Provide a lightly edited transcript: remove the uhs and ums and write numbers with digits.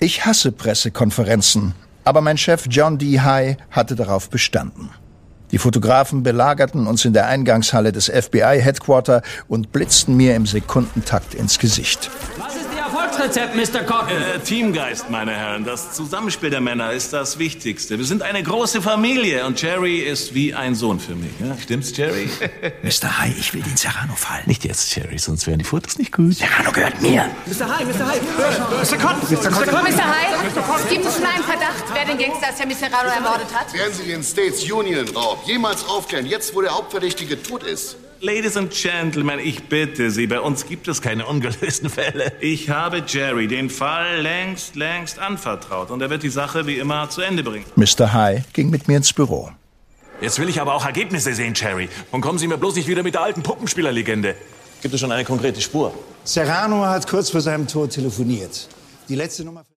Ich hasse Pressekonferenzen, aber mein Chef John D. High hatte darauf bestanden. Die Fotografen belagerten uns in der Eingangshalle des FBI-Headquarter und blitzten mir im Sekundentakt ins Gesicht. Was ist Ihr Erfolgsrezept, Mr. Cotton? Teamgeist, meine Herren. Das Zusammenspiel der Männer ist das Wichtigste. Wir sind eine große Familie und Jerry ist wie ein Sohn für mich. Ja? Stimmt's, Jerry? Mr. High, ich will den Serrano fallen. Nicht jetzt, Jerry, sonst wären die Fotos nicht gut. Serrano gehört mir. Mr. High, Mr. High. Mr. Cotton. Mr. High, gibt es schon einen Verdacht, wer den Gangster Sammy Serrano ermordet hat? Werden Sie den States Union Raub jemals aufklären, jetzt wo der Hauptverdächtige tot ist? Ladies and Gentlemen, ich bitte Sie, bei uns gibt es keine ungelösten Fälle. Ich habe Jerry den Fall längst anvertraut und er wird die Sache wie immer zu Ende bringen. Mr. High ging mit mir ins Büro. Jetzt will ich aber auch Ergebnisse sehen, Jerry. Und kommen Sie mir bloß nicht wieder mit der alten Puppenspielerlegende. Gibt es schon eine konkrete Spur? Serrano hat kurz vor seinem Tod telefoniert. Die letzte Nummer...